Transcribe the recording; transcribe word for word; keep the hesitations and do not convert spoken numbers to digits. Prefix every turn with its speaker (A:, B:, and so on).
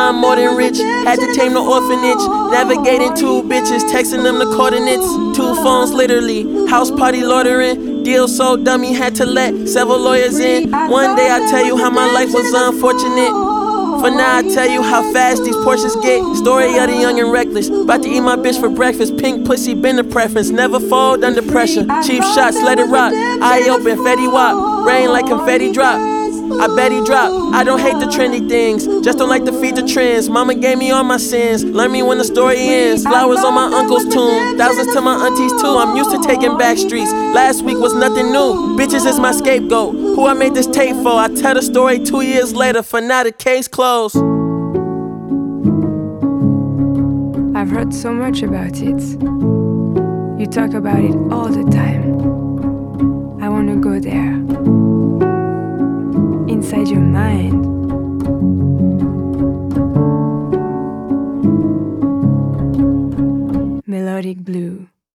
A: I'm more than rich. Had to tame the orphanage. Navigating two bitches, texting them the coordinates. Two phones literally, house party loitering. Deal so dummy, had to let several lawyers in. One day I tell you how my life was unfortunate. For now I tell you how fast these Porsches get. Story of the young and reckless. About to eat my bitch for breakfast. Pink pussy been the preference. Never fold under pressure. Cheap shots, let it rock. Eye open, Fetty Wap. Rain like confetti drop. I bet he drop. I don't hate the trendy things, just don't like to feed the trends. Mama gave me all my sins, learn me when the story ends. Flowers on my uncle's tomb, thousands to my aunties too. I'm used to taking back streets, last week was nothing new. Bitches is my scapegoat, who I made this tape for. I tell the story two years later, for now the case closed.
B: I've heard so much about it. You talk about it all the time. I wanna go there. Inside your mind,